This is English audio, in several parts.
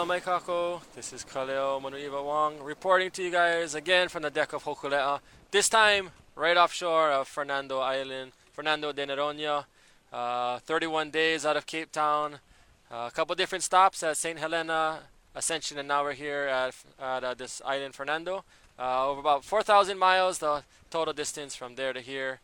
Maikako. This is Kaleo Manuiva Wong reporting to you guys again from the deck of Hokulea. This time, right offshore of Fernando Island, Fernando de Noronha. 31 days out of Cape Town. A couple different stops at St. Helena, Ascension, and now we're here at this island, Fernando. Over about 4,000 miles, the total distance from there to here.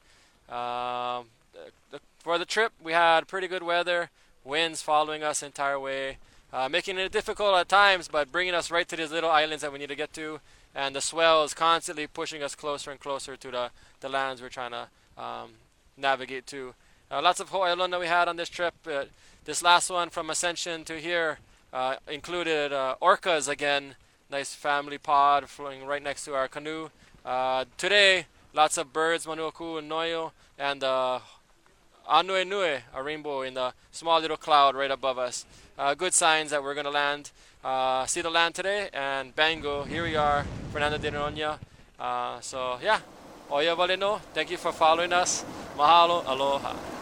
For the trip, we had pretty good weather, winds following us the entire way, making it difficult at times, but bringing us right to these little islands that we need to get to. And the swell is constantly pushing us closer and closer to the lands we're trying to navigate to. Lots of ho'ailon that we had on this trip. This last one from Ascension to here included orcas again. Nice family pod flowing right next to our canoe. Today, lots of birds, manuaku and noyo, and anue nue, a rainbow in the small little cloud right above us. Good signs that we're going to land. See the land today, and bango, here we are, Fernando de Noronha. So yeah, oya valeno, thank you for following us. Mahalo, aloha.